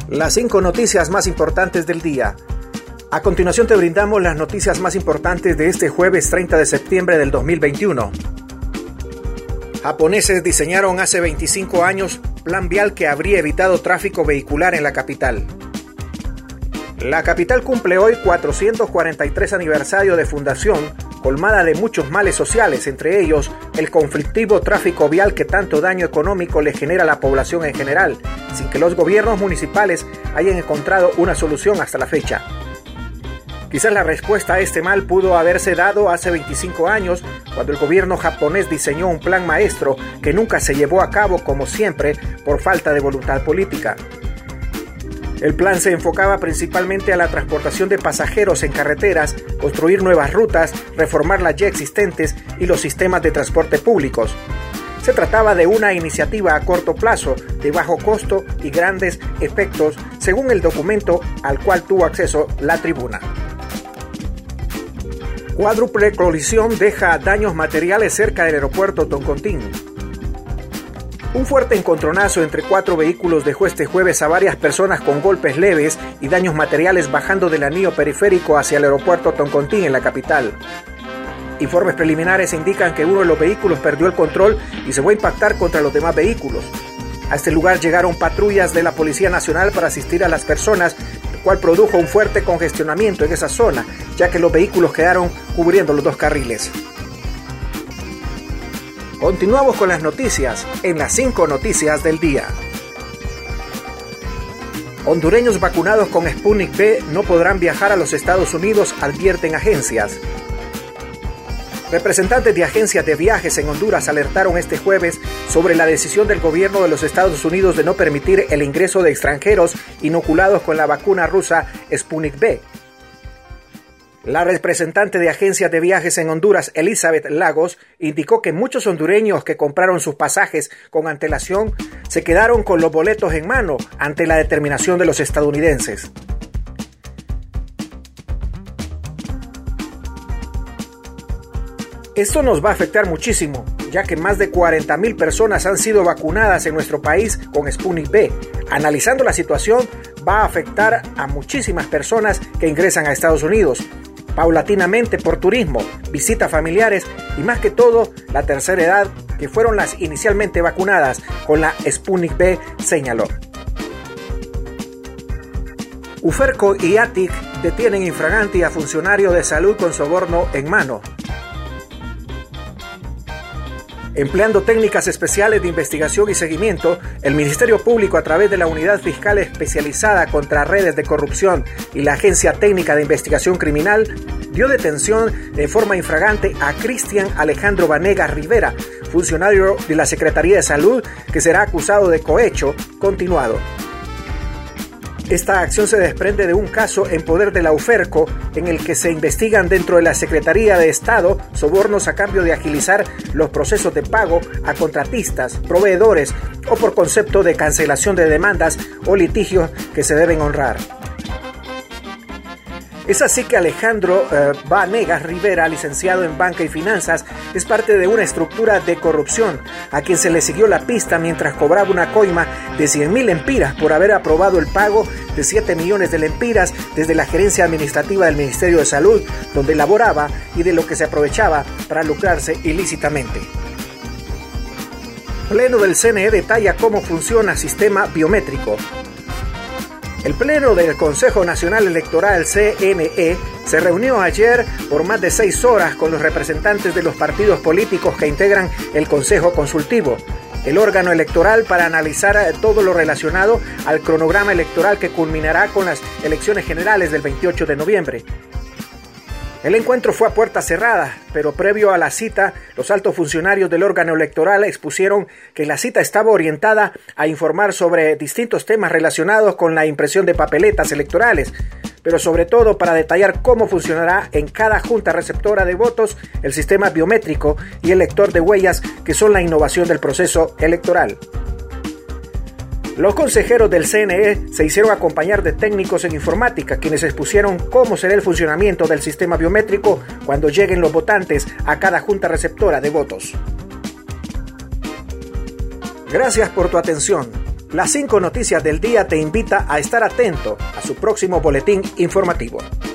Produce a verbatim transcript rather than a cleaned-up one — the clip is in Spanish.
Las cinco noticias más importantes del día. A continuación te brindamos las noticias más importantes de este jueves treinta de septiembre del dos mil veintiuno. Japoneses diseñaron hace veinticinco años plan vial que habría evitado tráfico vehicular en la capital. La capital cumple hoy cuatrocientos cuarenta y tres aniversario de fundación, colmada de muchos males sociales, entre ellos el conflictivo tráfico vial que tanto daño económico le genera a la población en general, sin que los gobiernos municipales hayan encontrado una solución hasta la fecha. Quizás la respuesta a este mal pudo haberse dado hace veinticinco años, cuando el gobierno japonés diseñó un plan maestro que nunca se llevó a cabo, como siempre, por falta de voluntad política. El plan se enfocaba principalmente a la transportación de pasajeros en carreteras, construir nuevas rutas, reformar las ya existentes y los sistemas de transporte públicos. Se trataba de una iniciativa a corto plazo, de bajo costo y grandes efectos, según el documento al cual tuvo acceso la tribuna. Cuádruple colisión deja daños materiales cerca del aeropuerto Toncontín. Un fuerte encontronazo entre cuatro vehículos dejó este jueves a varias personas con golpes leves y daños materiales bajando del anillo periférico hacia el aeropuerto Toncontín en la capital. Informes preliminares indican que uno de los vehículos perdió el control y se fue a impactar contra los demás vehículos. A este lugar llegaron patrullas de la Policía Nacional para asistir a las personas, lo cual produjo un fuerte congestionamiento en esa zona, ya que los vehículos quedaron cubriendo los dos carriles. Continuamos con las noticias en las cinco noticias del día. Hondureños vacunados con Sputnik V no podrán viajar a los Estados Unidos, advierten agencias. Representantes de agencias de viajes en Honduras alertaron este jueves sobre la decisión del gobierno de los Estados Unidos de no permitir el ingreso de extranjeros inoculados con la vacuna rusa Sputnik V. La representante de agencias de viajes en Honduras, Elizabeth Lagos, indicó que muchos hondureños que compraron sus pasajes con antelación se quedaron con los boletos en mano ante la determinación de los estadounidenses. Esto nos va a afectar muchísimo, ya que más de cuarenta mil personas han sido vacunadas en nuestro país con Sputnik V. Analizando la situación, va a afectar a muchísimas personas que ingresan a Estados Unidos, paulatinamente por turismo, visitas familiares y más que todo la tercera edad, que fueron las inicialmente vacunadas con la Sputnik V, señaló. Uferco y A T I C detienen infraganti a funcionario de salud con soborno en mano. Empleando técnicas especiales de investigación y seguimiento, el Ministerio Público, a través de la Unidad Fiscal Especializada contra Redes de Corrupción y la Agencia Técnica de Investigación Criminal, dio detención de forma infragante a Cristian Alejandro Vanegas Rivera, funcionario de la Secretaría de Salud, que será acusado de cohecho continuado. Esta acción se desprende de un caso en poder de la Uferco, en el que se investigan dentro de la Secretaría de Estado sobornos a cambio de agilizar los procesos de pago a contratistas, proveedores o por concepto de cancelación de demandas o litigios que se deben honrar. Es así que Alejandro eh, Vanegas Rivera, licenciado en Banca y Finanzas, es parte de una estructura de corrupción a quien se le siguió la pista mientras cobraba una coima de cien mil lempiras por haber aprobado el pago de siete millones de lempiras desde la gerencia administrativa del Ministerio de Salud, donde laboraba y de lo que se aprovechaba para lucrarse ilícitamente. Pleno del C N E detalla cómo funciona el sistema biométrico. El Pleno del Consejo Nacional Electoral C N E se reunió ayer por más de seis horas con los representantes de los partidos políticos que integran el Consejo Consultivo, el órgano electoral, para analizar todo lo relacionado al cronograma electoral que culminará con las elecciones generales del veintiocho de noviembre. El encuentro fue a puerta cerrada, pero previo a la cita, los altos funcionarios del órgano electoral expusieron que la cita estaba orientada a informar sobre distintos temas relacionados con la impresión de papeletas electorales, pero sobre todo para detallar cómo funcionará en cada junta receptora de votos el sistema biométrico y el lector de huellas, que son la innovación del proceso electoral. Los consejeros del C N E se hicieron acompañar de técnicos en informática, quienes expusieron cómo será el funcionamiento del sistema biométrico cuando lleguen los votantes a cada junta receptora de votos. Gracias por tu atención. Las cinco noticias del día te invita a estar atento a su próximo boletín informativo.